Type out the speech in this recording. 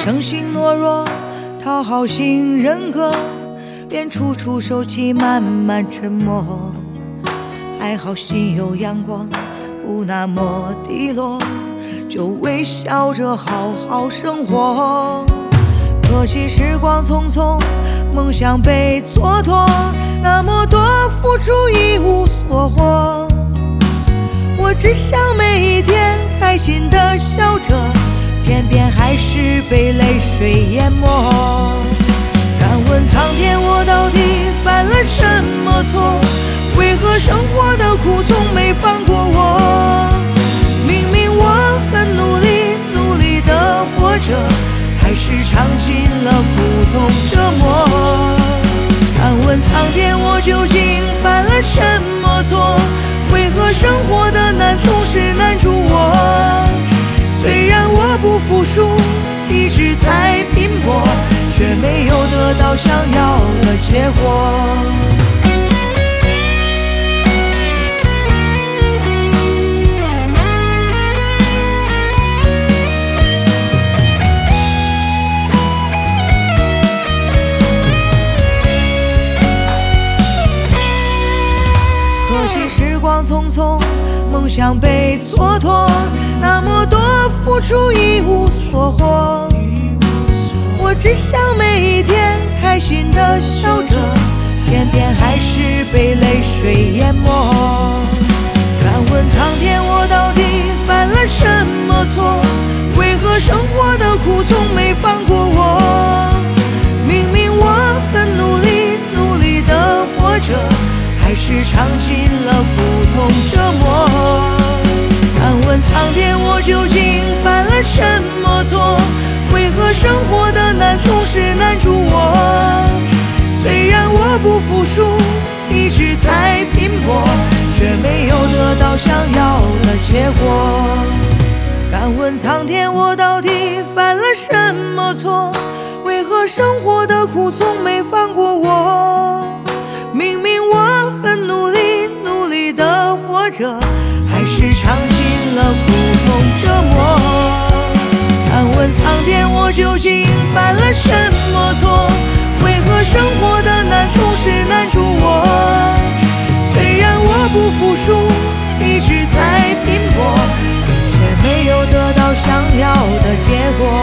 生性懦弱，讨好型人格，便处处受气，慢慢沉默。还好心有阳光，不那么低落，就微笑着好好生活。可惜时光匆匆，梦想被蹉跎，那么多付出一无所获。我只想每一天开心地笑着，偏偏还是被泪水淹没。敢问苍天，我到底犯了什么错？为何生活的苦从没放过我？明明我很努力，努力地活着，还是尝尽了苦痛折磨。敢问苍天，我究竟犯了什么错？为何生活的难总是难住我？虽然我不服输，一直在拼搏，却没有得到想要的结果。可惜时光匆匆，梦想被蹉跎，那么多付出一无所获。我只想每一天开心地笑着，偏偏还是被泪水淹没。敢问苍天，我到底犯了什么错？为何生活的苦从没放过我？明明我很努力，努力地活着，还是尝尽了苦痛折磨。敢问苍天，我究竟犯了什么错？为何生活的难总是难住我？虽然我不服输，一直在拼搏，却没有得到想要的结果。敢问苍天，我到底犯了什么错？为何生活的苦从没放过我？明明我很努力，努力地活着，还是尝尽了苦痛折磨。敢问苍天，我究竟犯了什么错？为何生活的难总是难住我？虽然我不服输，一直在拼搏，却没有得到想要的结果。